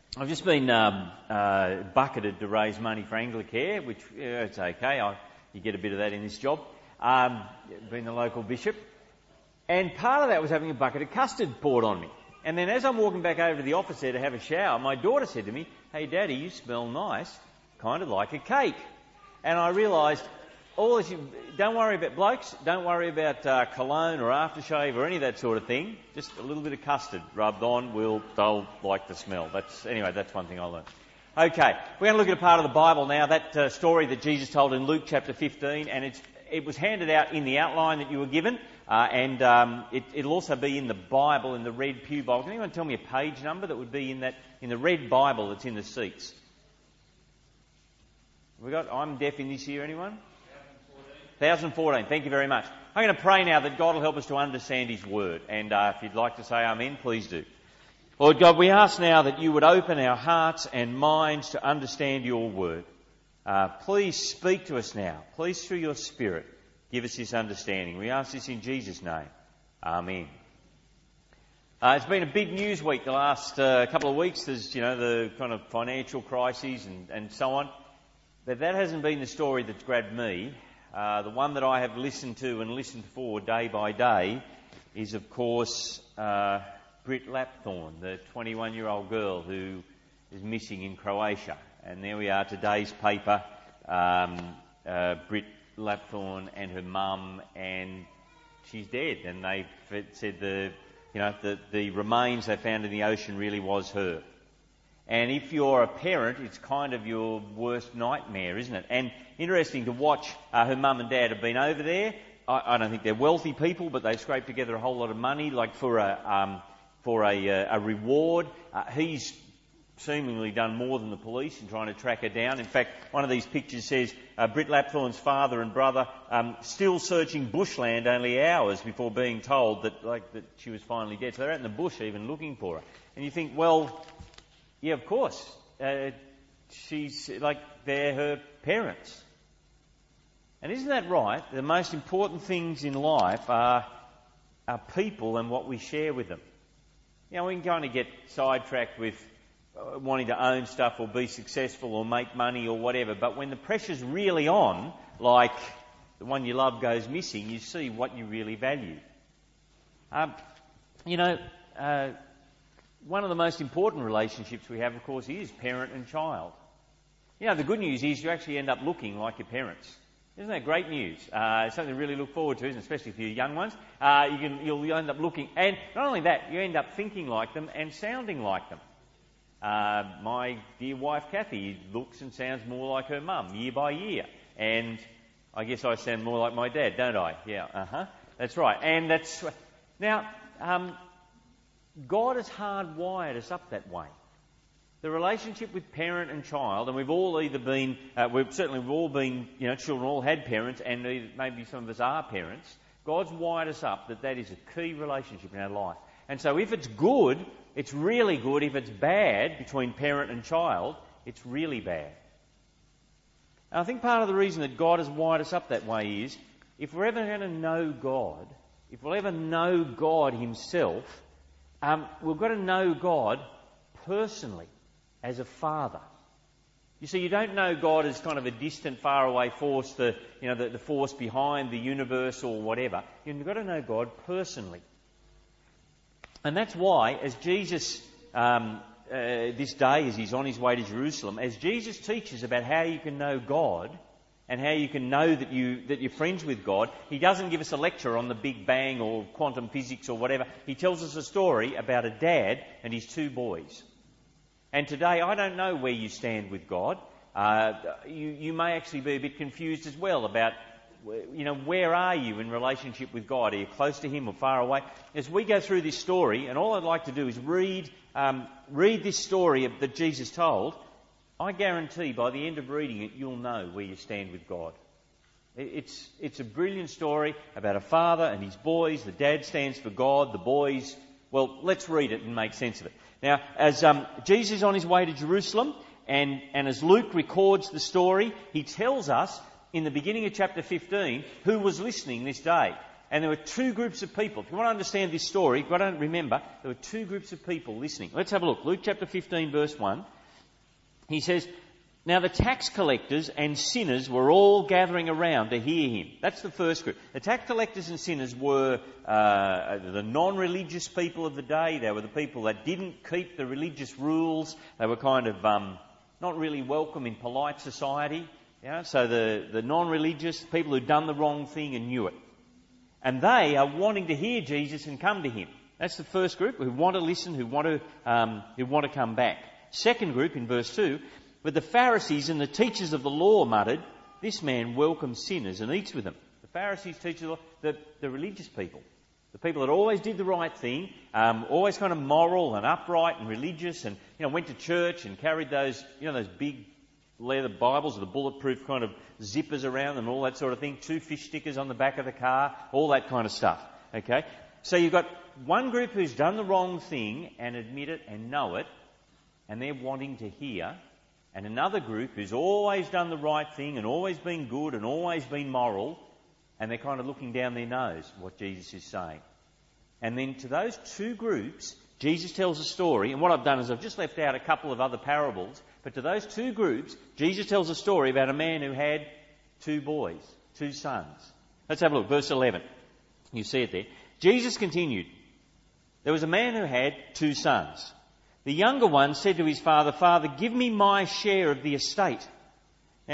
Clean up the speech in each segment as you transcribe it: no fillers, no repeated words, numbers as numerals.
I've just been bucketed to raise money for Anglicare, which it's okay. You get a bit of that in this job, being the local bishop. And part of that was having a bucket of custard poured on me. And then as I'm walking back over to the office there to have a shower, my daughter said to me, "Hey, Daddy, you smell nice, kind of like a cake." And I realised, don't worry about blokes, don't worry about cologne or aftershave or any of that sort of thing. Just a little bit of custard rubbed on, they'll like the smell. That's one thing I learned. Okay, we're going to look at a part of the Bible now, that story that Jesus told in Luke chapter 15, and it was handed out in the outline that you were given, and it'll also be in the Bible, in the red pew Bible. Can anyone tell me a page number that would be in the red Bible that's in the seats? I'm deaf in this year, anyone? 1014. Thank you very much. I'm going to pray now that God will help us to understand His Word. And if you'd like to say amen, please do. Lord God, we ask now that you would open our hearts and minds to understand your Word. Please speak to us now. Please, through your Spirit, give us this understanding. We ask this in Jesus' name. Amen. It's been a big news week the last couple of weeks. There's, the kind of financial crises and so on. But that hasn't been the story that's grabbed me. The one that I have listened to and listened for day by day is, of course, Britt Lapthorne, the 21-year-old girl who is missing in Croatia. And there we are, today's paper, Britt Lapthorne and her mum, and she's dead. And they said the remains they found in the ocean really was her. And if you're a parent, it's kind of your worst nightmare, isn't it? And interesting to watch. Her mum and dad have been over there. I don't think they're wealthy people, but they've scraped together a whole lot of money, like for a reward. He's seemingly done more than the police in trying to track her down. In fact, one of these pictures says Britt Lapthorne's father and brother still searching bushland only hours before being told that she was finally dead. So they're out in the bush even looking for her. And you think, well, yeah, of course. She's they're her parents. And isn't that right? The most important things in life are people and what we share with them. We can kind of get sidetracked with wanting to own stuff or be successful or make money or whatever, but when the pressure's really on, like the one you love goes missing, you see what you really value. One of the most important relationships we have, of course, is parent and child. The good news is you actually end up looking like your parents. Isn't that great news? It's something to really look forward to, isn't it? Especially for your young ones. You'll end up looking, and not only that, you end up thinking like them and sounding like them. My dear wife Kathy looks and sounds more like her mum year by year, and I guess I sound more like my dad, don't I? Yeah, that's right. And that's now. God has hardwired us up that way. The relationship with parent and child, and we've all either been, we've all been, children all had parents, and maybe some of us are parents. God's wired us up that is a key relationship in our life. And so if it's good, it's really good. If it's bad between parent and child, it's really bad. And I think part of the reason that God has wired us up that way is, if we're ever going to know God, if we'll ever know God Himself, we've got to know God personally as a father. You see, you don't know God as kind of a distant, faraway force, the force behind the universe or whatever. You've got to know God personally. And that's why, as Jesus, this day, as He's on His way to Jerusalem, as Jesus teaches about how you can know God, and how you can know that you're friends with God, He doesn't give us a lecture on the Big Bang or quantum physics or whatever. He tells us a story about a dad and his two boys. And today, I don't know where you stand with God. You may actually be a bit confused as well about, where are you in relationship with God? Are you close to Him or far away? As we go through this story, and all I'd like to do is read this story that Jesus told, I guarantee by the end of reading it, you'll know where you stand with God. It's a brilliant story about a father and his boys. The dad stands for God, the boys... Well, let's read it and make sense of it. Now, as Jesus is on His way to Jerusalem, and as Luke records the story, he tells us in the beginning of chapter 15 who was listening this day. And there were two groups of people. If you want to understand this story, you've got to remember, there were two groups of people listening. Let's have a look. Luke chapter 15, verse 1. He says, "Now the tax collectors and sinners were all gathering around to hear him." That's the first group. The tax collectors and sinners were the non-religious people of the day. They were the people that didn't keep the religious rules. They were kind of not really welcome in polite society. So the non-religious, people who'd done the wrong thing and knew it. And they are wanting to hear Jesus and come to him. That's the first group, who want to listen, who want to come back. Second group, in verse 2, but the Pharisees and the teachers of the law muttered, "This man welcomes sinners and eats with them." The Pharisees, teachers of the law, the religious people. The people that always did the right thing, always kind of moral and upright and religious, and went to church and carried those big leather Bibles with the bulletproof kind of zippers around them, all that sort of thing, 2 fish stickers on the back of the car, all that kind of stuff. Okay? So you've got one group who's done the wrong thing and admit it and know it, and they're wanting to hear, and another group who's always done the right thing and always been good and always been moral, and they're kind of looking down their nose at what Jesus is saying. And then to those two groups, Jesus tells a story, and what I've done is I've just left out a couple of other parables, but to those two groups, Jesus tells a story about a man who had 2 boys, 2 sons. Let's have a look, verse 11. You see it there. Jesus continued, "There was a man who had 2 sons. The younger one said to his father, 'Father, give me my share of the estate.'" Now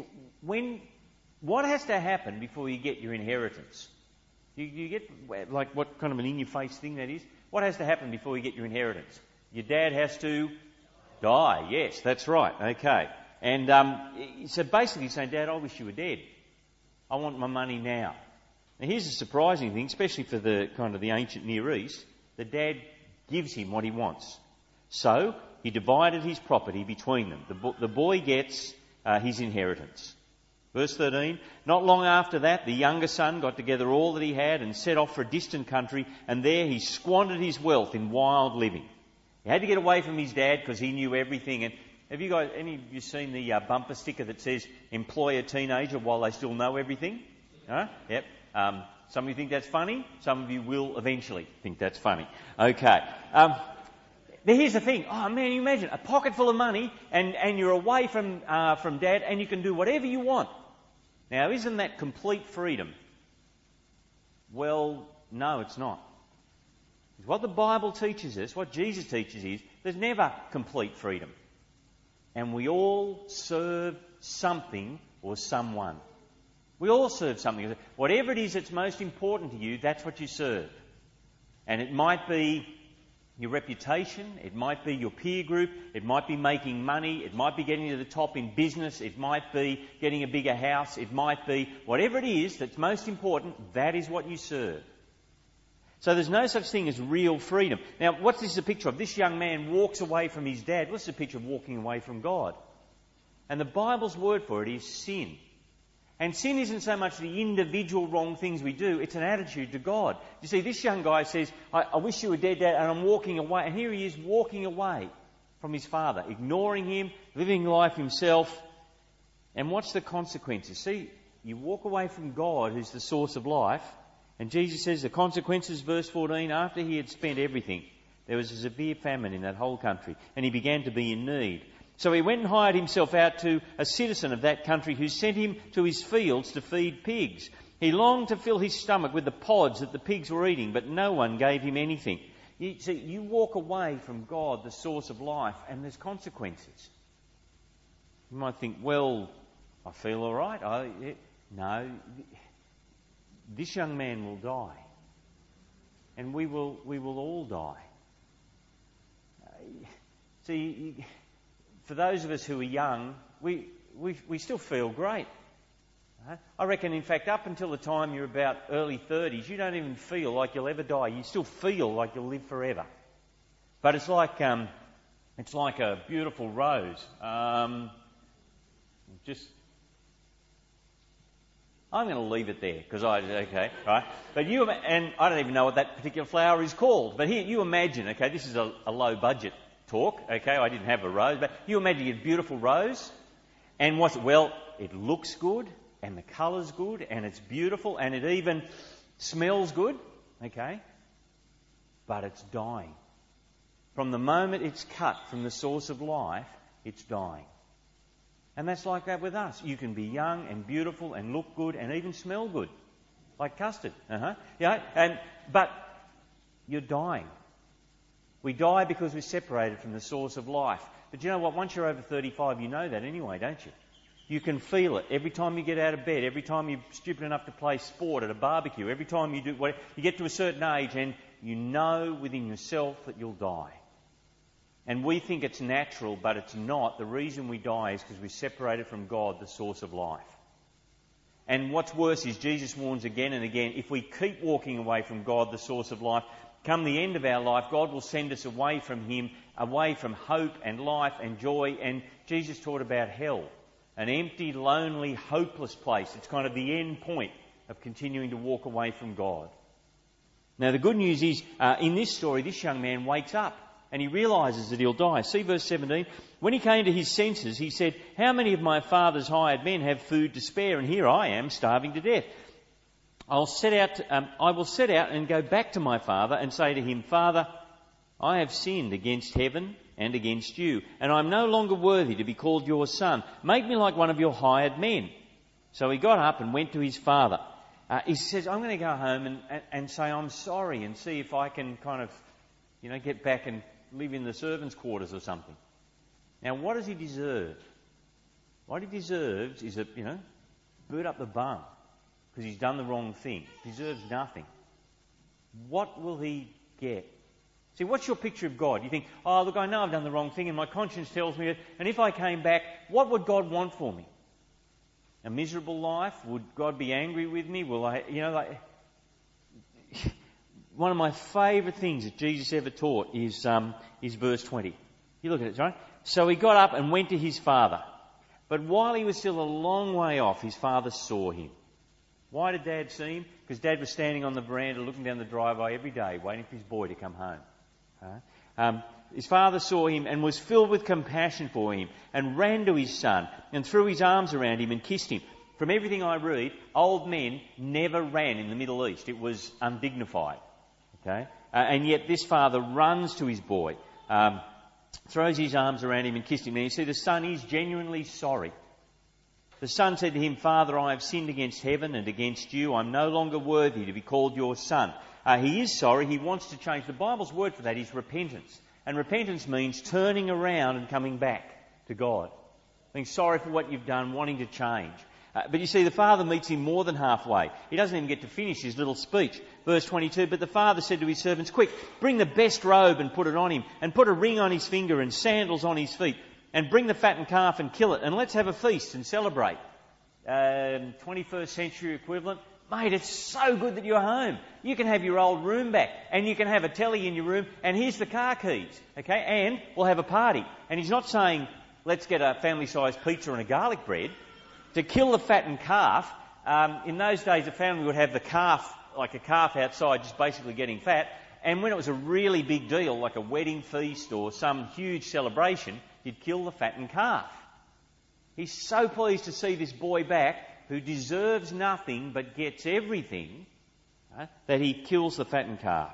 what has to happen before you get your inheritance? You get, like, what kind of an in-your-face thing that is? What has to happen before you get your inheritance? Your dad has to die. Yes, that's right. Okay. And so basically he's saying, "Dad, I wish you were dead. I want my money now." Now here's a surprising thing, especially for the kind of the ancient Near East. The dad gives him what he wants. So he divided his property between them. The boy gets his inheritance. Verse 13, "Not long after that, the younger son got together all that he had and set off for a distant country, and there he squandered his wealth in wild living." He had to get away from his dad because he knew everything. And have you guys, any of you seen the bumper sticker that says, "Employ a teenager while they still know everything"? Huh? Yep. Some of you think that's funny. Some of you will eventually think that's funny. Okay. Now here's the thing. Oh man, you imagine a pocket full of money and you're away from dad and you can do whatever you want. Now, isn't that complete freedom? Well, no, it's not. What the Bible teaches us, what Jesus teaches is, there's never complete freedom. And we all serve something or someone. We all serve something. Whatever it is that's most important to you, that's what you serve. And it might be your reputation, it might be your peer group, it might be making money, it might be getting to the top in business, it might be getting a bigger house, it might be whatever it is that's most important, that is what you serve. So there's no such thing as real freedom. Now, what's this a picture of? This young man walks away from his dad. What's the picture of walking away from God? And the Bible's word for it is sin. And sin isn't so much the individual wrong things we do, it's an attitude to God. You see, this young guy says, I wish you were dead, Dad, and I'm walking away. And here he is walking away from his father, ignoring him, living life himself. And what's the consequences? See, you walk away from God, who's the source of life, and Jesus says the consequences, verse 14, after he had spent everything, there was a severe famine in that whole country, and he began to be in need. So he went and hired himself out to a citizen of that country who sent him to his fields to feed pigs. He longed to fill his stomach with the pods that the pigs were eating, but no one gave him anything. You see, you walk away from God, the source of life, and there's consequences. You might think, well, I feel all right. No, this young man will die. And we will all die. See, for those of us who are young, we still feel great. I reckon, in fact, up until the time you're about early 30s, you don't even feel like you'll ever die. You still feel like you'll live forever. But it's like a beautiful rose. I'm going to leave it there because right? But and I don't even know what that particular flower is called. But here, you imagine, okay, this is a low budget talk, okay, I didn't have a rose, but you imagine a beautiful rose, and it looks good, and the colour's good, and it's beautiful, and it even Smells good, okay, but it's dying. From the moment it's cut from the source of life, it's dying. And that's like that with us. You can be young and beautiful and look good and even smell good, like custard. But you're dying. We die because we're separated from the source of life. But you know what? Once you're over 35, you know that anyway, don't you? You can feel it every time you get out of bed, every time you're stupid enough to play sport at a barbecue, every time you do whatever, you get to a certain age and you know within yourself that you'll die. And we think it's natural, but it's not. The reason we die is because we're separated from God, the source of life. And what's worse is Jesus warns again and again, if we keep walking away from God, the source of life, come the end of our life, God will send us away from Him, away from hope and life and joy. And Jesus taught about hell, an empty, lonely, hopeless place. It's kind of the end point of continuing to walk away from God. Now the good news is, in this story, this young man wakes up and he realises that he'll die. See verse 17. When he came to his senses, he said, "How many of my father's hired men have food to spare, and here I am starving to death? I will set out and go back to my father and say to him, 'Father, I have sinned against heaven and against you, and I am no longer worthy to be called your son. Make me like one of your hired men.' So he got up and went to his father. He says, 'I'm going to go home and say I'm sorry and see if I can kind of, get back and live in the servants' quarters or something.' Now, what does he deserve? What he deserves is boot up the bum because he's done the wrong thing. He deserves nothing. What will he get? See, what's your picture of God? You think, oh, look, I know I've done the wrong thing and my conscience tells me that, and if I came back, what would God want for me? A miserable life? Would God be angry with me? Will I, one of my favourite things that Jesus ever taught is verse 20. You look at it, right? So he got up and went to his father. But while he was still a long way off, his father saw him. Why did Dad see him? Because Dad was standing on the veranda looking down the driveway every day, waiting for his boy to come home. His father saw him and was filled with compassion for him and ran to his son and threw his arms around him and kissed him. From everything I read, old men never ran in the Middle East. It was undignified. Okay? And yet this father runs to his boy, throws his arms around him and kissed him. And you see, the son is genuinely sorry. The son said to him, "Father, I have sinned against heaven and against you. I'm no longer worthy to be called your son." He is sorry. He wants to change. The Bible's word for that is repentance. And repentance means turning around and coming back to God. Being sorry for what you've done, wanting to change. But you see, the father meets him more than halfway. He doesn't even get to finish his little speech. Verse 22, but the father said to his servants, "Quick, bring the best robe and put it on him, and put a ring on his finger and sandals on his feet, and bring the fattened calf and kill it, and let's have a feast and celebrate." 21st century equivalent. Mate, it's so good that you're home. You can have your old room back, and you can have a telly in your room, and here's the car keys, okay? And we'll have a party. And he's not saying, let's get a family-sized pizza and a garlic bread. To kill the fattened calf, in those days the family would have the calf, like a calf outside, just basically getting fat. And when it was a really big deal, like a wedding feast or some huge celebration, you'd kill the fattened calf. He's so pleased to see this boy back, who deserves nothing but gets everything, that he kills the fattened calf.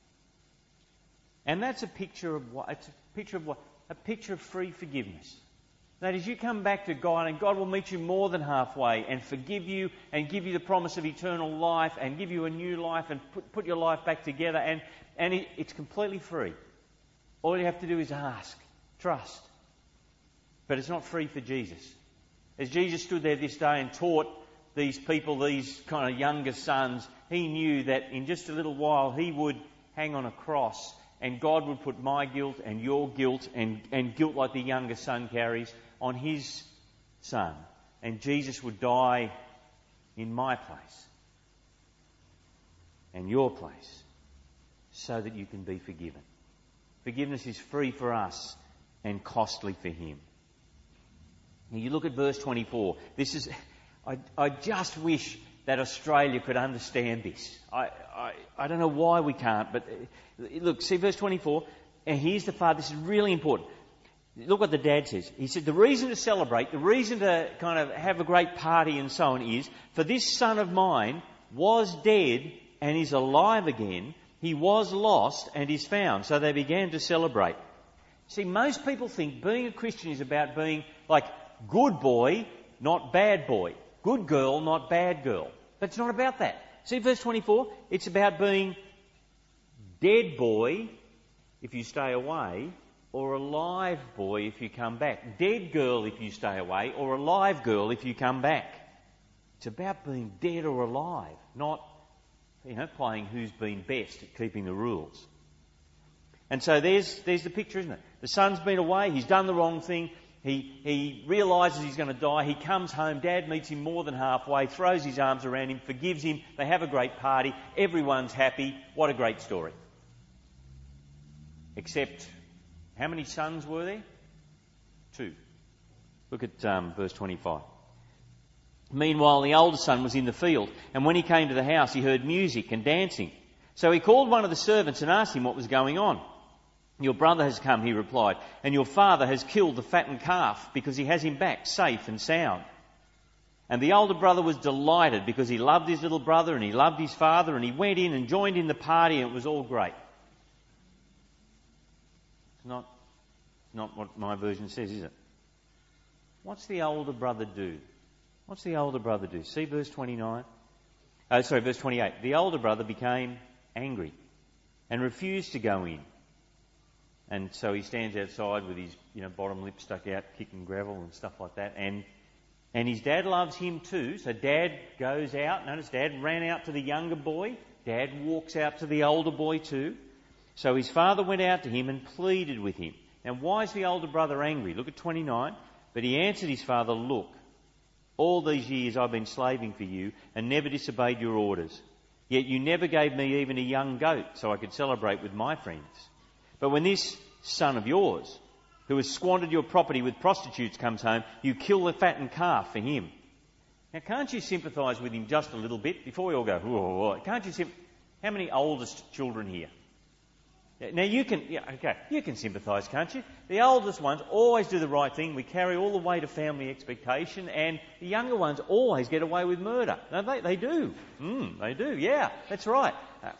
And that's a picture of what? It's a picture of what? A picture of free forgiveness. That is, you come back to God and God will meet you more than halfway and forgive you and give you the promise of eternal life and give you a new life and put your life back together, and it's completely free. All you have to do is ask, trust. But it's not free for Jesus. As Jesus stood there this day and taught these people, these kind of younger sons, he knew that in just a little while he would hang on a cross and God would put my guilt and your guilt and guilt like the younger son carries on his son. And Jesus would die in my place and your place so that you can be forgiven. Forgiveness is free for us and costly for him. Now you look at verse 24. This is, I just wish that Australia could understand this. I don't know why we can't, but look, see verse 24. And here's the father. This is really important. Look what the dad says. He said, the reason to celebrate, the reason to kind of have a great party and so on is, for this son of mine was dead and is alive again. He was lost and is found. So they began to celebrate. See, most people think being a Christian is about being like good boy, not bad boy. Good girl, not bad girl. But it's not about that. See verse 24? It's about being dead boy if you stay away, or alive boy if you come back. Dead girl if you stay away, or alive girl if you come back. It's about being dead or alive, not, playing who's been best at keeping the rules. And so there's the picture, isn't it? The son's been away, he's done the wrong thing, he realises he's going to die, he comes home, Dad meets him more than halfway, throws his arms around him, forgives him, they have a great party, everyone's happy. What a great story. Except, how many sons were there? 2. Look at verse 25. Meanwhile, the older son was in the field, and when he came to the house, he heard music and dancing. So he called one of the servants and asked him what was going on. Your brother has come, he replied, and your father has killed the fattened calf because he has him back safe and sound. And the older brother was delighted because he loved his little brother and he loved his father, and he went in and joined in the party, and it was all great. It's not what my version says, is it? What's the older brother do? What's the older brother do? See verse 29? Verse 28. The older brother became angry and refused to go in. And so he stands outside with his, bottom lip stuck out, kicking gravel and stuff like that. And his dad loves him too. So Dad goes out. Notice Dad ran out to the younger boy. Dad walks out to the older boy too. So his father went out to him and pleaded with him. Now why is the older brother angry? Look at 29. But he answered his father, look, all these years I've been slaving for you and never disobeyed your orders. Yet you never gave me even a young goat so I could celebrate with my friends. But when this son of yours, who has squandered your property with prostitutes, comes home, you kill the fattened calf for him. Now can't you sympathise with him just a little bit before we all go, whoa. Can't you how many oldest children here? Now you can sympathise, can't you? The oldest ones always do the right thing. We carry all the weight of family expectation, and the younger ones always get away with murder. No, they do. They do, yeah, that's right.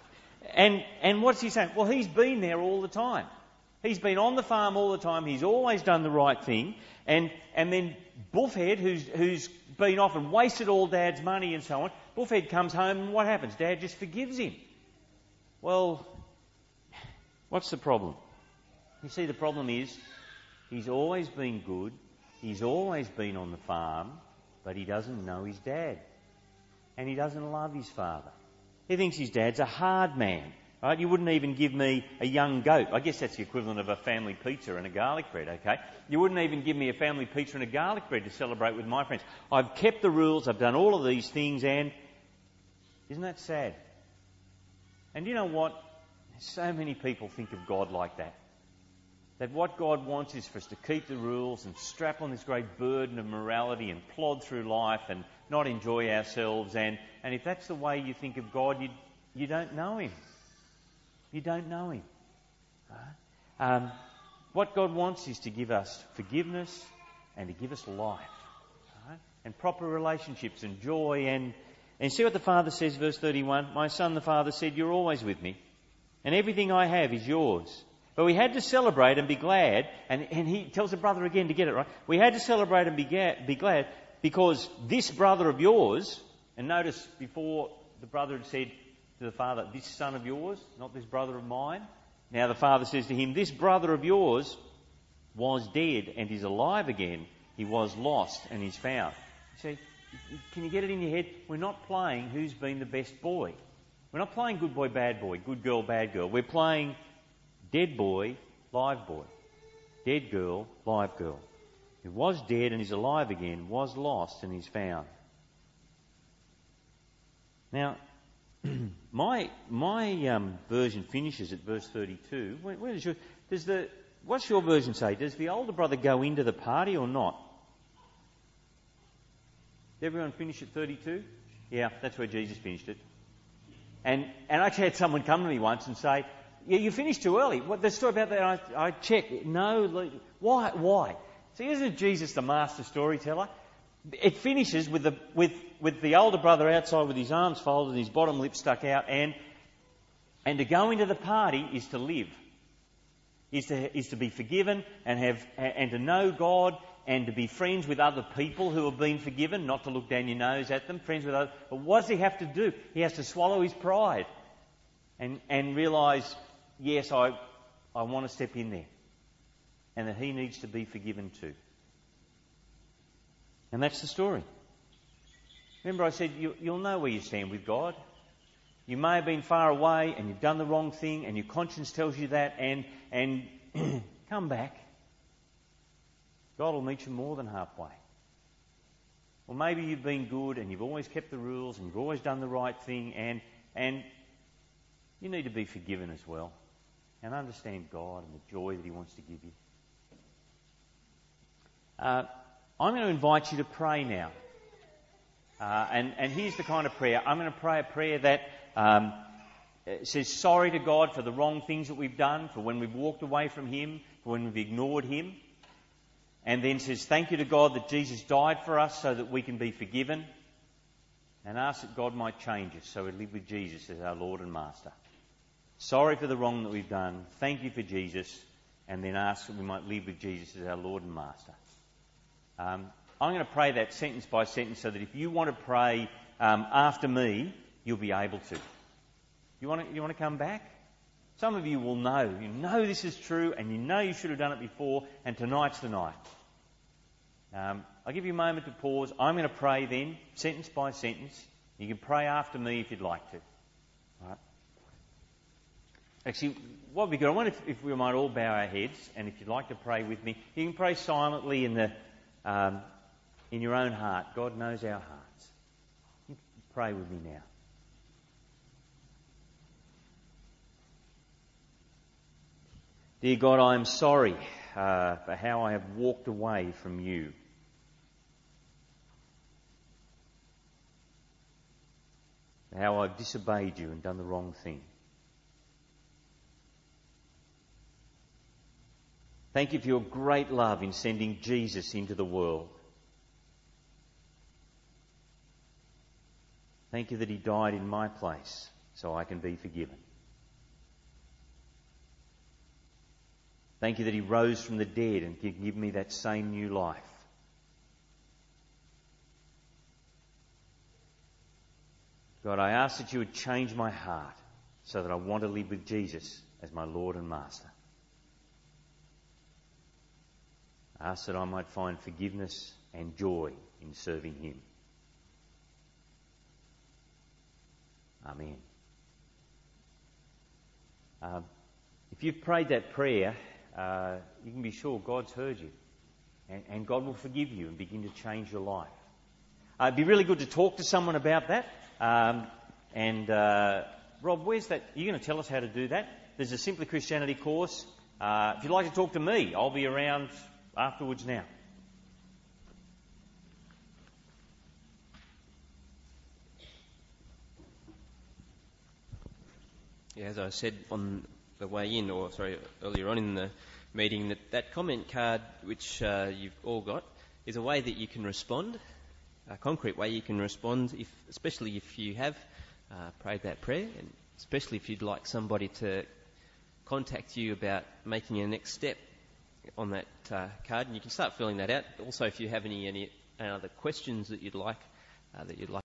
And what's he saying? Well, he's been there all the time. He's been on the farm all the time. He's always done the right thing. And then Buffhead, who's been off and wasted all Dad's money and so on, Buffhead comes home and what happens? Dad just forgives him. Well, what's the problem? You see, the problem is he's always been good. He's always been on the farm, but he doesn't know his dad. And he doesn't love his father. He thinks his dad's a hard man. Right? You wouldn't even give me a young goat. I guess that's the equivalent of a family pizza and a garlic bread, okay? You wouldn't even give me a family pizza and a garlic bread to celebrate with my friends. I've kept the rules, I've done all of these things, and isn't that sad? And you know what? So many people think of God like that. That what God wants is for us to keep the rules and strap on this great burden of morality and plod through life and not enjoy ourselves. And if that's the way you think of God, you don't know Him. You don't know Him. Right? What God wants is to give us forgiveness and to give us life. Right? And proper relationships and joy. And see what the Father says, verse 31. My son, the Father said, you're always with me, and everything I have is yours. But we had to celebrate and be glad. And he tells the brother again to get it right. We had to celebrate and be glad because this brother of yours, and notice before the brother had said to the father, this son of yours, not this brother of mine. Now the father says to him, this brother of yours was dead and is alive again. He was lost and is found. See, can you get it in your head? We're not playing who's been the best boy. We're not playing good boy, bad boy, good girl, bad girl. We're playing dead boy, live boy. Dead girl, live girl. Who was dead and is alive again, was lost and is found. Now, my version finishes at verse 32. What's your version say? Does the older brother go into the party or not? Did everyone finish at 32? Yeah, that's where Jesus finished it. And I actually had someone come to me once and say, yeah, you finished too early. What the story about that? I checked. No, why? See, isn't Jesus the master storyteller? it finishes with the older brother outside with his arms folded and his bottom lip stuck out, and to go into the party is to live, is to be forgiven and to know God and to be friends with other people who have been forgiven, not to look down your nose at them, friends with others. But what does he have to do? He has to swallow his pride and realise, yes, I want to step in there, and that he needs to be forgiven too. And that's the story. Remember I said you'll know where you stand with God. You may have been far away and you've done the wrong thing and your conscience tells you that, and come back. God will meet you more than halfway. Or maybe you've been good and you've always kept the rules and you've always done the right thing, and you need to be forgiven as well and understand God and the joy that he wants to give you. I'm going to invite you to pray now. And here's the kind of prayer. I'm going to pray a prayer that says sorry to God for the wrong things that we've done, for when we've walked away from him, for when we've ignored him. And then says thank you to God that Jesus died for us so that we can be forgiven. And ask that God might change us so we live with Jesus as our Lord and Master. Sorry for the wrong that we've done. Thank you for Jesus. And then ask that we might live with Jesus as our Lord and Master. I'm going to pray that sentence by sentence so that if you want to pray after me, you'll be able to. You want to come back? Some of you will know. You know this is true and you know you should have done it before, and tonight's the night. I'll give you a moment to pause. I'm going to pray then, sentence by sentence. You can pray after me if you'd like to. All right. Actually, what would be good, I wonder if we might all bow our heads, and if you'd like to pray with me, you can pray silently in your own heart. God knows our hearts. You can pray with me now. Dear God, I am sorry for how I have walked away from you. For how I've disobeyed you and done the wrong thing. Thank you for your great love in sending Jesus into the world. Thank you that he died in my place so I can be forgiven. Thank you that he rose from the dead and can give me that same new life. God, I ask that you would change my heart so that I want to live with Jesus as my Lord and Master. I ask that I might find forgiveness and joy in serving him. Amen. If you've prayed that prayer, you can be sure God's heard you, and God will forgive you and begin to change your life. It'd be really good to talk to someone about that. Rob, where's that? Are you going to tell us how to do that? There's a Simply Christianity course. If you'd like to talk to me, I'll be around afterwards now. Yeah, as I said on the way in, earlier on in the meeting, that comment card which you've all got is a way that you can respond, a concrete way you can respond, especially if you have prayed that prayer, and especially if you'd like somebody to contact you about making a next step on that card, and you can start filling that out. Also, if you have any other questions that you'd like